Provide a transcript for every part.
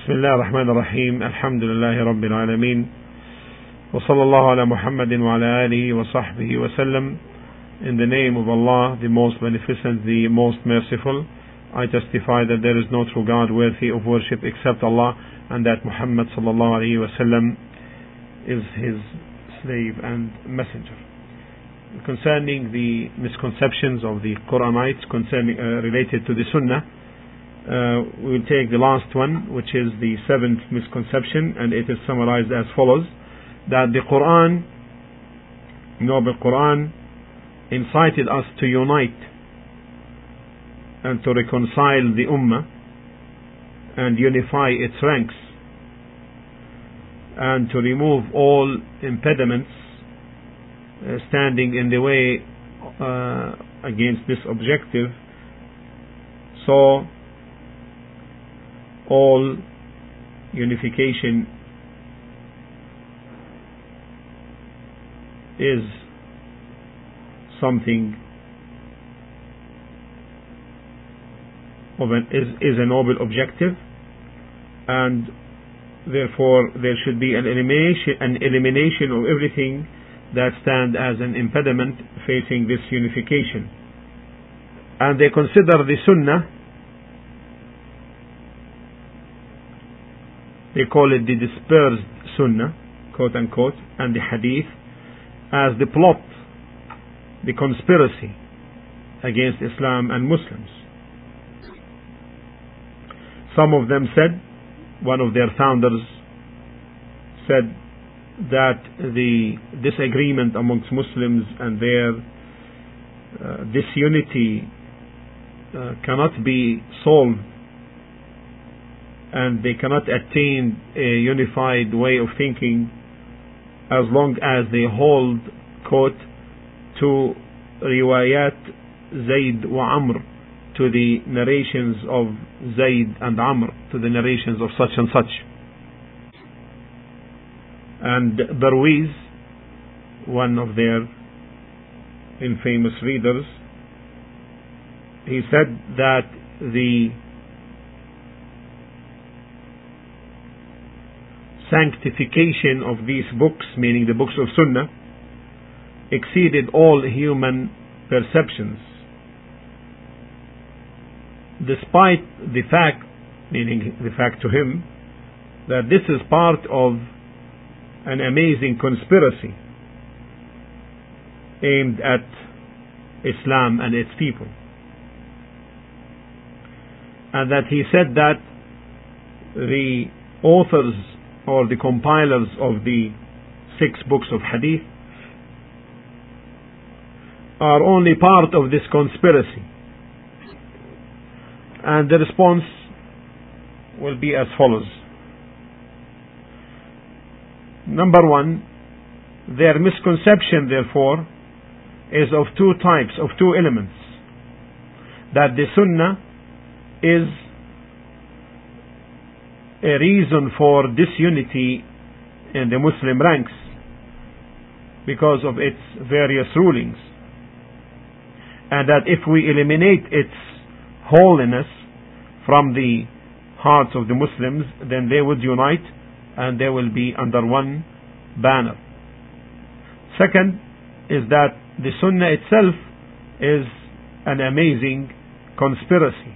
بسم الله الرحمن الرحيم الحمد لله رب العالمين وصلى الله على محمد وعلى آله وصحبه وسلم. In the name of Allah, the most beneficent, the most merciful, I testify that there is no true God worthy of worship except Allah, and that Muhammad sallallahu alaihi wasallam is his slave and messenger. Concerning the misconceptions of the Quranites related to the Sunnah, we will take the last one, which is the seventh misconception, and it is summarized as follows: that the Quran, noble Quran, incited us to unite and to reconcile the Ummah and unify its ranks and to remove all impediments standing in the way against this objective. So all unification is something is a noble objective, and therefore there should be an elimination of everything that stands as an impediment facing this unification. And they consider the Sunnah, they call it the dispersed Sunnah, quote unquote, and the Hadith as the plot, the conspiracy against Islam and Muslims. Some of them said, one of their founders said that the disagreement amongst Muslims and their disunity cannot be solved, and they cannot attain a unified way of thinking as long as they hold, quote, to riwayat Zayd wa Amr, to the narrations of Zayd and Amr, to the narrations of such and such. And Barwiz, one of their infamous readers, he said that the sanctification of these books, meaning the books of Sunnah, exceeded all human perceptions, despite the fact, meaning the fact to him, that this is part of an amazing conspiracy aimed at Islam and its people. And that he said that the authors or the compilers of the 6 books of Hadith are only part of this conspiracy. And the response will be as follows. Number one, their misconception, therefore, is of 2 types, of 2 elements. That the Sunnah is a reason for disunity in the Muslim ranks because of its various rulings, and that if we eliminate its holiness from the hearts of the Muslims, then they would unite and they will be under one banner. Second is that the Sunnah itself is an amazing conspiracy.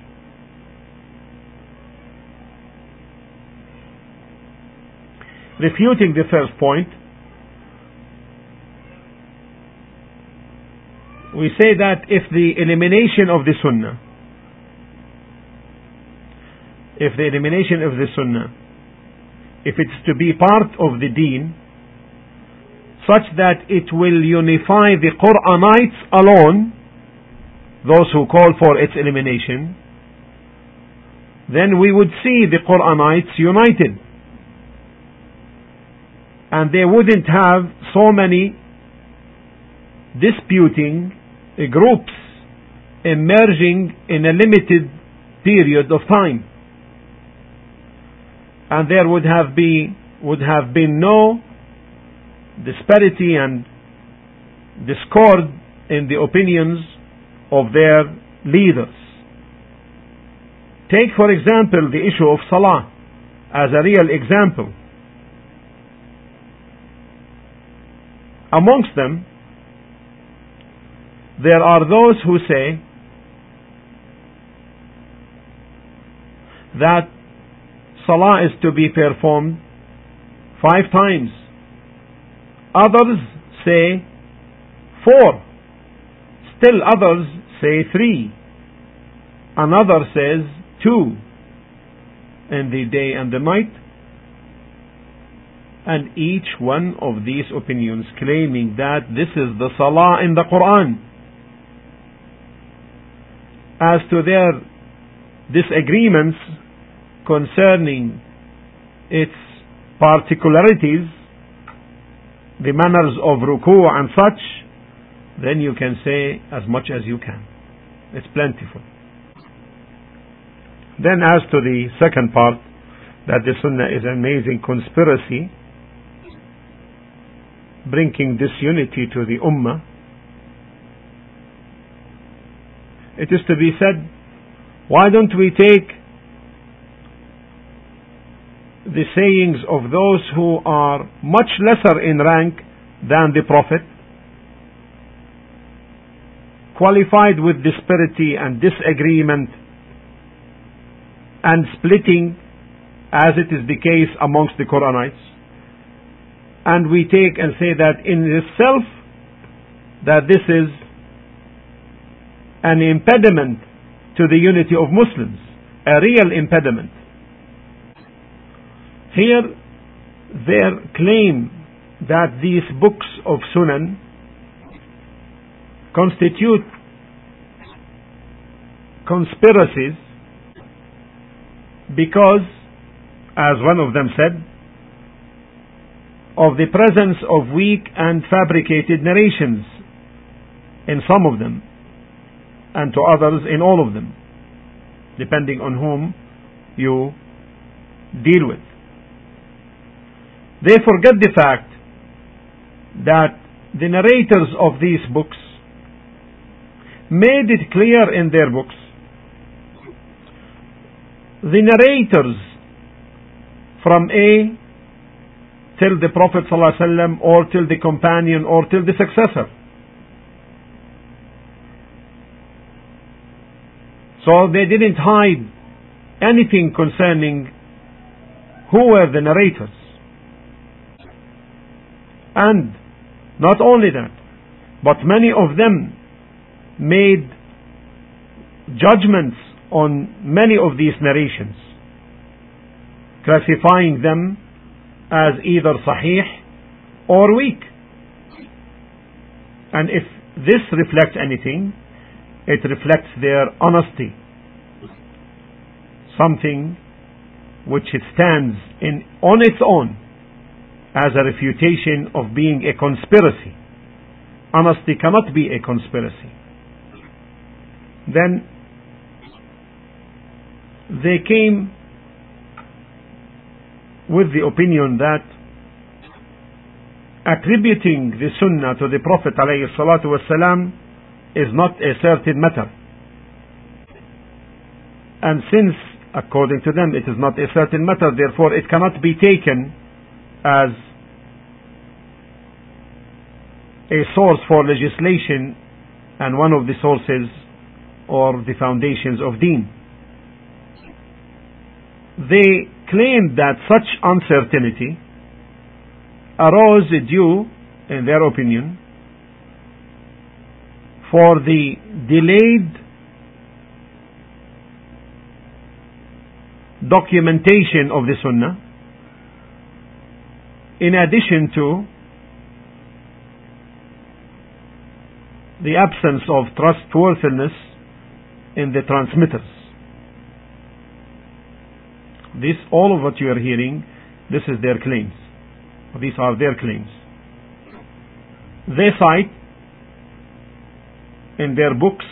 Refuting the first point, we say that if the elimination of the Sunnah, if it's to be part of the deen, such that it will unify the Quranites alone, those who call for its elimination, then we would see the Quranites united, and they wouldn't have so many disputing groups emerging in a limited period of time, and there would have been no disparity and discord in the opinions of their leaders. Take, for example, the issue of Salah as a real example. Amongst them, there are those who say that Salah is to be performed 5 times. Others say 4. Still others say 3. Another says 2 in the day and the night. And each one of these opinions claiming that this is the Salah in the Quran. As to their disagreements concerning its particularities, the manners of ruku' and such, then you can say as much as you can. It's plentiful. Then as to the second part, that the Sunnah is an amazing conspiracy bringing disunity to the Ummah, it is to be said, why don't we take the sayings of those who are much lesser in rank than the Prophet, qualified with disparity and disagreement and splitting, as it is the case amongst the Quranites, and we take and say that in itself that this is an impediment to the unity of Muslims, a real impediment. Here, their claim that these books of Sunan constitute conspiracies because, as one of them said, of the presence of weak and fabricated narrations in some of them, and to others in all of them, depending on whom you deal with. They forget the fact that the narrators of these books made it clear in their books. The narrators from A till the Prophet ﷺ, or till the companion, or till the successor. So they didn't hide anything concerning who were the narrators. And not only that, but many of them made judgments on many of these narrations, classifying them as either sahih or weak. And if this reflects anything, it reflects their honesty, something which it stands in on its own as a refutation of being a conspiracy. Honesty cannot be a conspiracy. Then they came with the opinion that attributing the Sunnah to the Prophet ﷺ is not a certain matter. And since, according to them, it is not a certain matter, therefore it cannot be taken as a source for legislation and one of the sources or the foundations of deen. They claimed that such uncertainty arose due, in their opinion, for the delayed documentation of the Sunnah, in addition to the absence of trustworthiness in the transmitters. This, all of what you are hearing, this is their claims. These are their claims. They cite in their books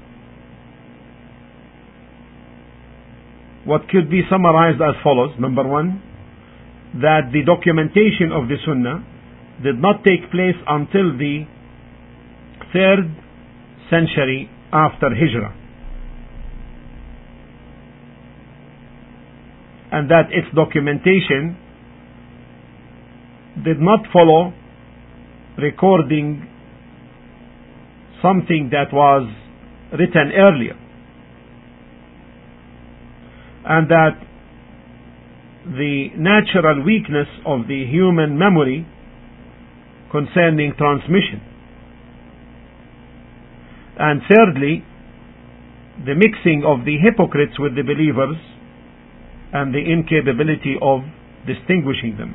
what could be summarized as follows. Number one, that the documentation of the Sunnah did not take place until the 3rd century after Hijrah. and that its documentation did not follow recording something that was written earlier, and that the natural weakness of the human memory concerning transmission, and thirdly, the mixing of the hypocrites with the believers and the incapability of distinguishing them.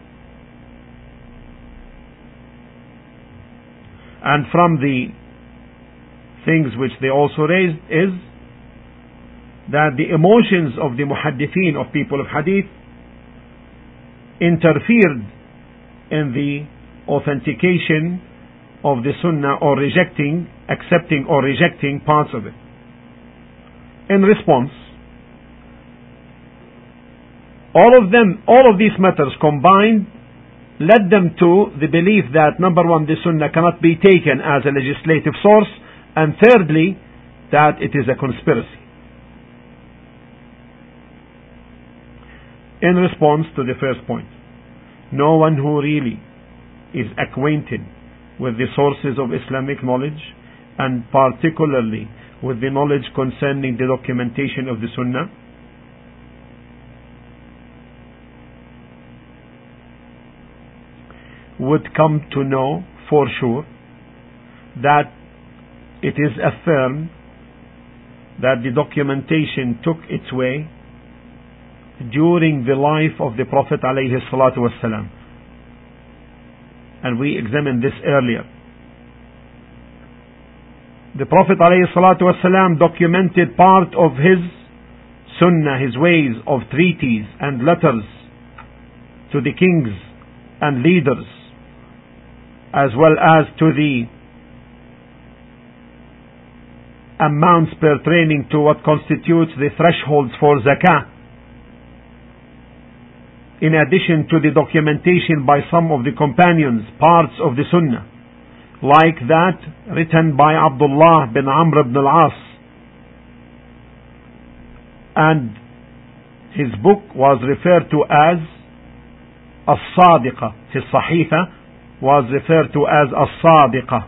And from the things which they also raised is that the emotions of the muhaddithin, of people of hadith, interfered in the authentication of the sunnah, or accepting or rejecting parts of it. In response, all of these matters combined led them to the belief that, number one, the sunnah cannot be taken as a legislative source, and thirdly, that it is a conspiracy. In response to the first point, no one who really is acquainted with the sources of Islamic knowledge, and particularly with the knowledge concerning the documentation of the Sunnah, would come to know for sure that it is affirmed that the documentation took its way during the life of the Prophet alayhi salatu wasalam. And we examined this earlier. The Prophet alayhi salatu wasalam documented part of his sunnah, his ways of treaties and letters to the kings and leaders, as well as to the amounts pertaining to what constitutes the thresholds for zakah, in addition to the documentation by some of the companions, parts of the sunnah, like that written by Abdullah bin Amr ibn al-As, and his book was referred to as As-Sadiqa. His Sahifa was referred to as As-Sadiqa.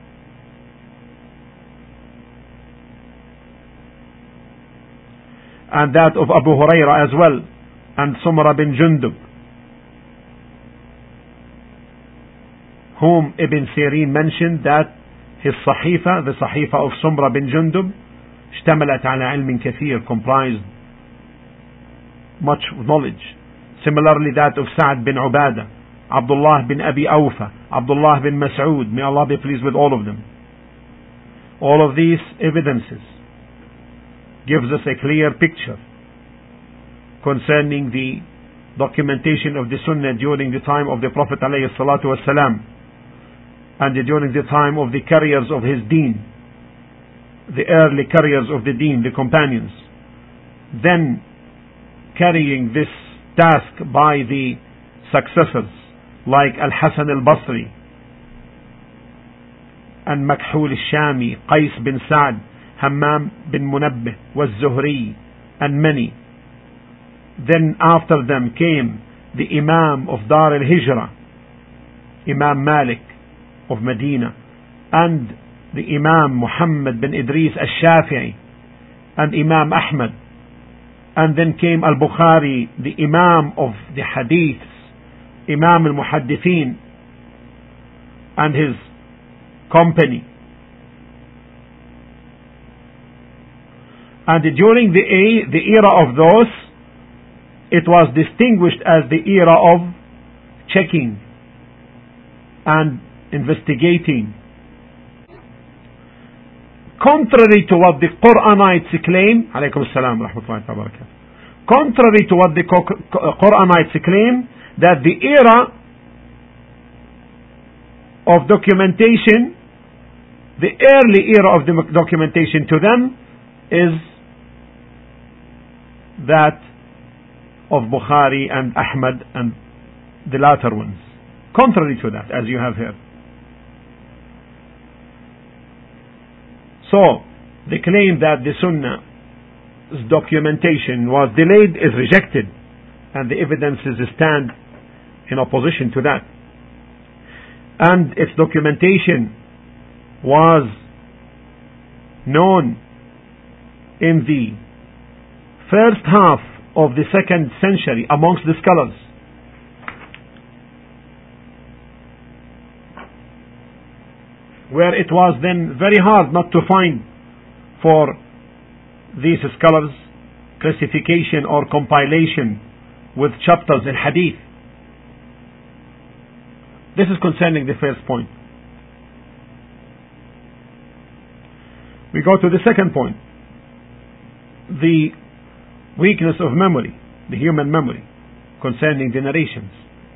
And that of Abu Hurairah as well, and Sumra bin Jundub, whom Ibn Sirin mentioned that his Sahifa, the Sahifa of Sumra bin Jundub, اشتملت على علم كثير, comprised much knowledge. Similarly, that of Sa'd bin Ubadah, Abdullah bin Abi Awfa, Abdullah bin Mas'ud, may Allah be pleased with all of them. All of these evidences gives us a clear picture concerning the documentation of the Sunnah during the time of the Prophet alayhi salatu wasalam, and during the time of the carriers of his deen, the early carriers of the deen, the companions, then carrying this task by the successors like Al-Hasan al-Basri and Makhul al-Shami, Qais bin Sa'd, Hammam bin Munabbih, was-Zuhri, and many. Then after them came the Imam of Dar al-Hijrah, Imam Malik of Medina, and the Imam Muhammad bin Idris al-Shafi'i, and Imam Ahmad. And then came al-Bukhari, the Imam of the Hadiths, Imam al-Muhaddithin, and his company. And during the era of those, it was distinguished as the era of checking and investigating. Contrary to what the Quranites claim, alaykum assalam wa rahmatullahi wa barakatuh. Contrary to what the Quranites claim, that the era of documentation, the early era of the documentation to them, is that of Bukhari and Ahmad and the latter ones. Contrary to that, as you have heard. So, they claim that the Sunnah documentation was delayed is rejected, and the evidences stand in opposition to that. And its documentation was known in the first half of the 2nd century amongst the scholars. Where it was then very hard not to find for these scholars classification or compilation with chapters in hadith. This is concerning the first point. We go to the second point. The weakness of memory, the human memory, concerning the narrations.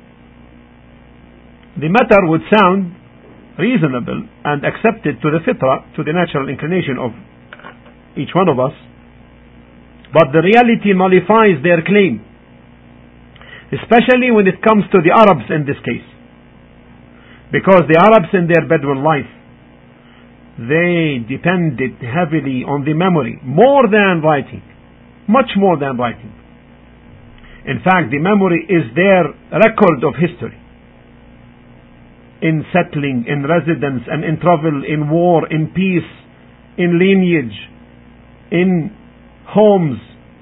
The matter would sound reasonable and accepted to the fitrah, to the natural inclination of each one of us, but the reality nullifies their claim, especially when it comes to the Arabs in this case, because the Arabs in their Bedouin life, they depended heavily on the memory more than writing, much more than writing. In fact, the memory is their record of history in settling, in residence, and in travel, in war, in peace, in lineage, in homes.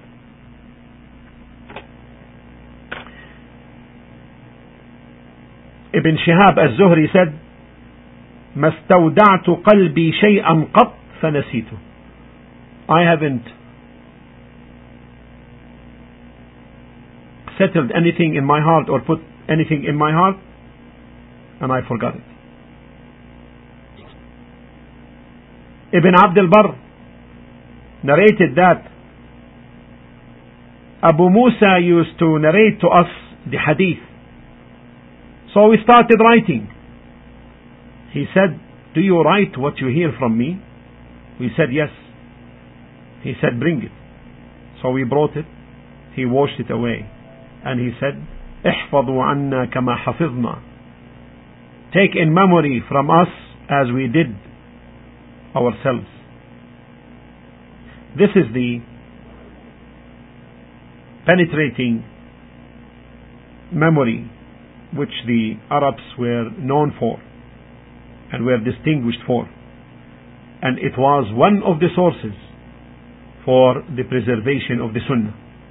Ibn Shihab al-Zuhri said, ما استودعت قلبي شيئا قط فنسيته. I haven't settled anything in my heart or put anything in my heart and I forgot it. Ibn Abd al-Barr narrated that Abu Musa used to narrate to us the hadith. So we started writing. He said, do you write what you hear from me? We said, yes. He said, bring it. So we brought it. He washed it away. And he said, احفظوا عنا كما حفظنا. Take in memory from us as we did ourselves. This is the penetrating memory which the Arabs were known for and were distinguished for, and it was one of the sources for the preservation of the Sunnah.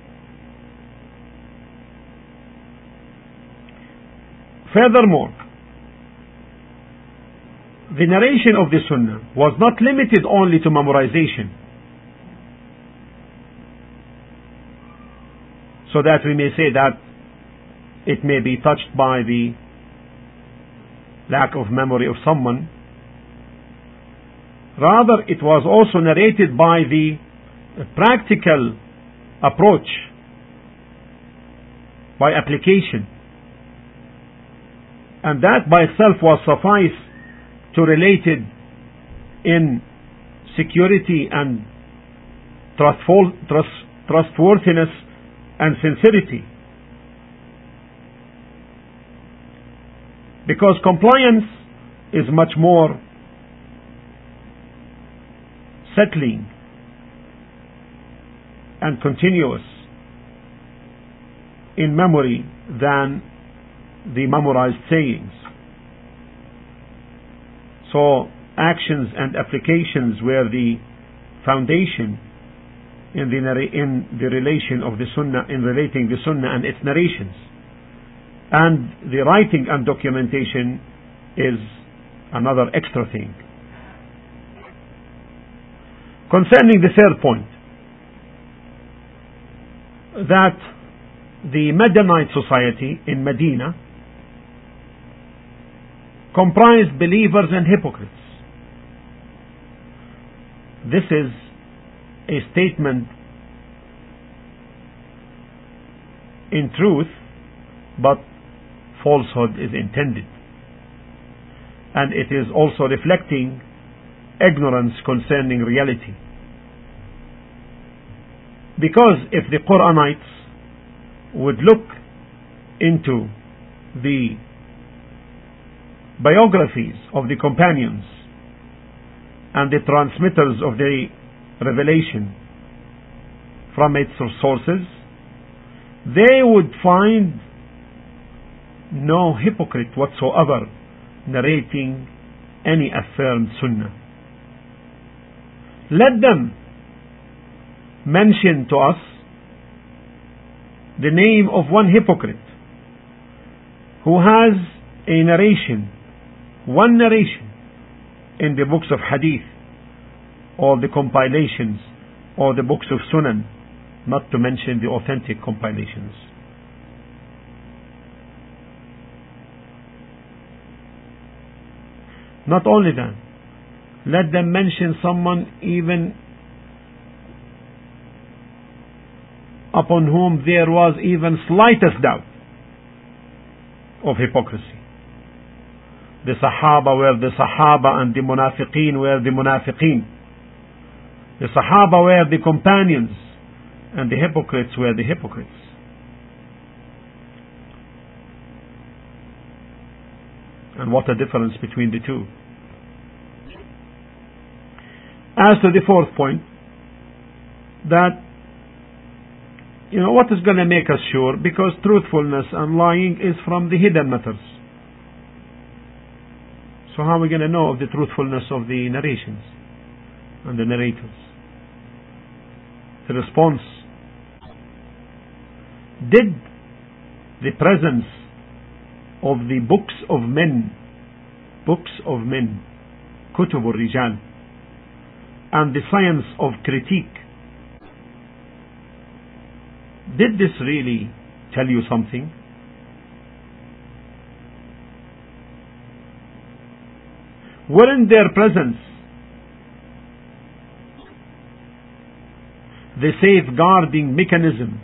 Furthermore, the narration of the Sunnah was not limited only to memorization, so that we may say that it may be touched by the lack of memory of someone. Rather, it was also narrated by the practical approach, by application, and that by itself was suffice to relate it in security and trustworthiness and sincerity. Because compliance is much more settling and continuous in memory than the memorized sayings. So actions and applications were the foundation in the relation of the Sunnah, in relating the Sunnah and its narrations. And the writing and documentation is another extra thing. Concerning the third point, that the Madanite society in Medina comprised believers and hypocrites. This is a statement in truth, but falsehood is intended, and it is also reflecting ignorance concerning reality. Because if the Quranites would look into the biographies of the companions and the transmitters of the revelation, from its sources, they would find no hypocrite whatsoever narrating any affirmed sunnah. Let them mention to us the name of one hypocrite who has a narration, one narration in the books of hadith or the compilations or the books of sunan, not to mention the authentic compilations. Not only that, let them mention someone even upon whom there was even slightest doubt of hypocrisy. The Sahaba were the Sahaba and the Munafiqeen were the Munafiqeen. The Sahaba were the companions and the hypocrites were the hypocrites. And what a difference between the two. As to the fourth point, that what is going to make us sure? Because truthfulness and lying is from the hidden matters. So how are we going to know of the truthfulness of the narrations and the narrators? The response: did the presence of the books of men, Kutub al-Rijal, and the science of critique, did this really tell you something? Weren't their presence the safeguarding mechanism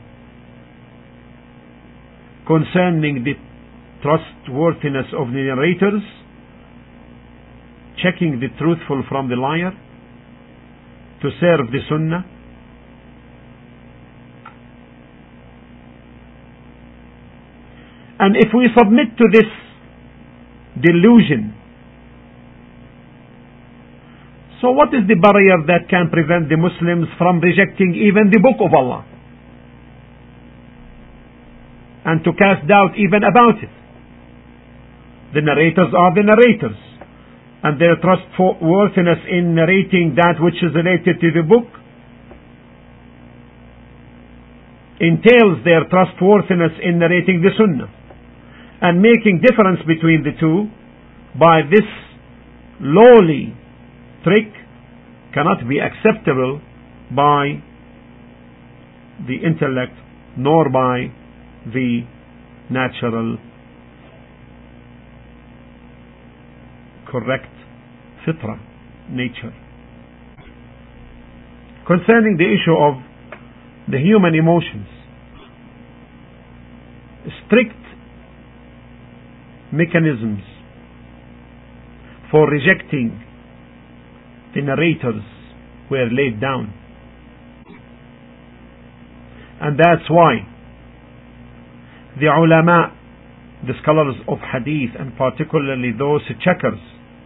concerning the trustworthiness of the narrators, checking the truthful from the liar, to serve the Sunnah? And if we submit to this delusion, so what is the barrier that can prevent the Muslims from rejecting even the Book of Allah and to cast doubt even about it? The narrators are the narrators, and their trustworthiness in narrating that which is related to the book entails their trustworthiness in narrating the Sunnah. And making difference between the two by this lowly trick cannot be acceptable by the intellect nor by the natural correct fitra, nature. Concerning the issue of the human emotions, strict mechanisms for rejecting the narrators were laid down. And that's why the ulama, the scholars of hadith, and particularly those checkers,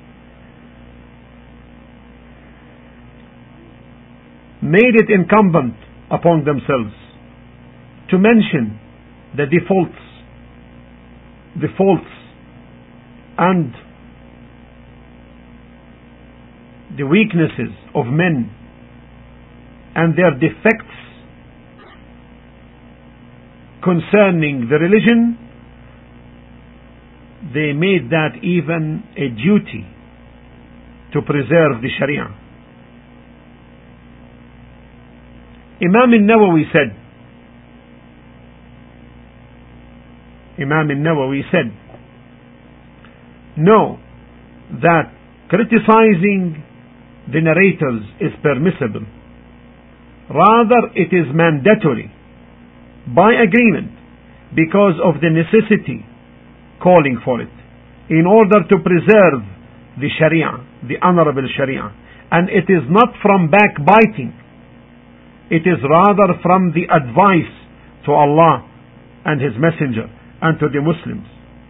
made it incumbent upon themselves to mention the defaults and the weaknesses of men and their defects concerning the religion. They made that even a duty to preserve the Sharia. Imam al-Nawawi said, know that criticizing the narrators is permissible. Rather, it is mandatory by agreement because of the necessity calling for it in order to preserve the Sharia, the honorable Sharia. And it is not from backbiting. It is rather from the advice to Allah and His Messenger and to the Muslims.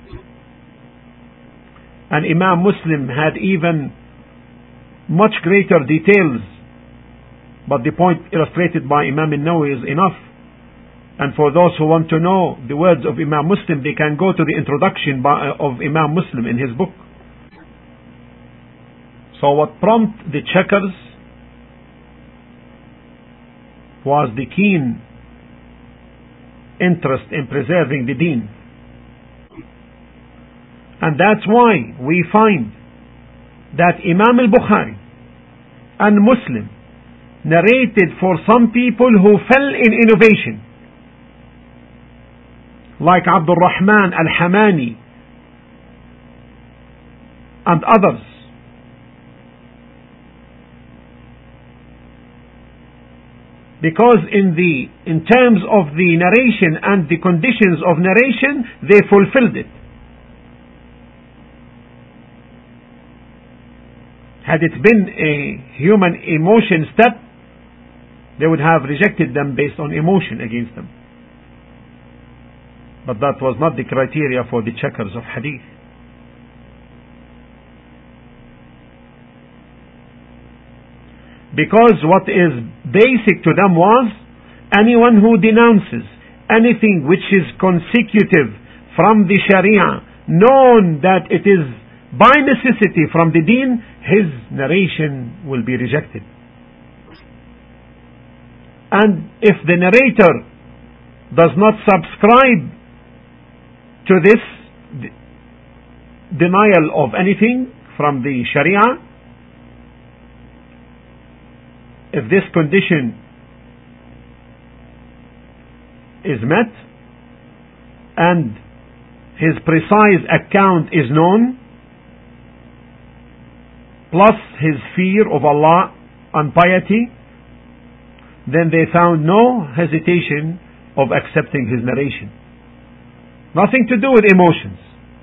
And Imam Muslim had even much greater details but the point illustrated by Imam al-Nawawi is enough. And for those who want to know the words of Imam Muslim, they can go to the introduction of Imam Muslim in his book. So what prompted the checkers was the keen interest in preserving the deen. And that's why we find that Imam al-Bukhari and Muslim narrated for some people who fell in innovation, like Abdul Rahman al-Hamani and others. Because in terms of the narration and the conditions of narration, they fulfilled it. Had it been a human emotion step, they would have rejected them based on emotion against them. But that was not the criteria for the checkers of hadith. Because what is basic to them was, anyone who denounces anything which is consecutive from the Sharia, known that it is by necessity from the deen, his narration will be rejected. And if the narrator does not subscribe to this denial of anything from the Sharia, if this condition is met and his precise account is known, plus his fear of Allah and piety, then they found no hesitation of accepting his narration. Nothing to do with emotions.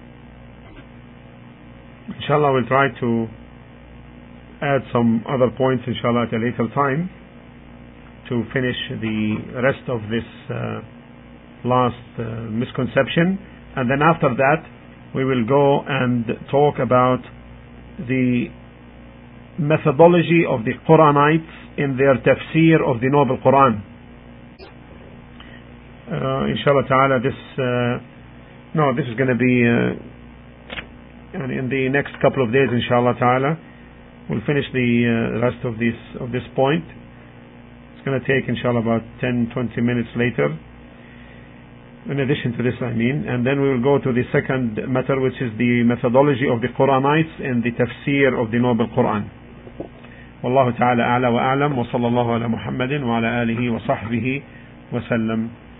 Inshallah, we'll try to add some other points, inshallah, at a later time to finish the rest of this last misconception. And then after that, we will go and talk about the methodology of the Quranites in their tafsir of the Noble Quran. Inshallah ta'ala, this is going to be in the next couple of days, inshallah ta'ala. We'll finish the rest of this point. It's going to take, inshallah, about 10-20 minutes later. In addition to this, and then we will go to the second matter, which is the methodology of the Quranites in the tafsir of the Noble Quran. Wallahu ta'ala a'la wa a'lam, wa sallallahu ala Muhammadin wa ala alihi wa sahbihi wa sallam.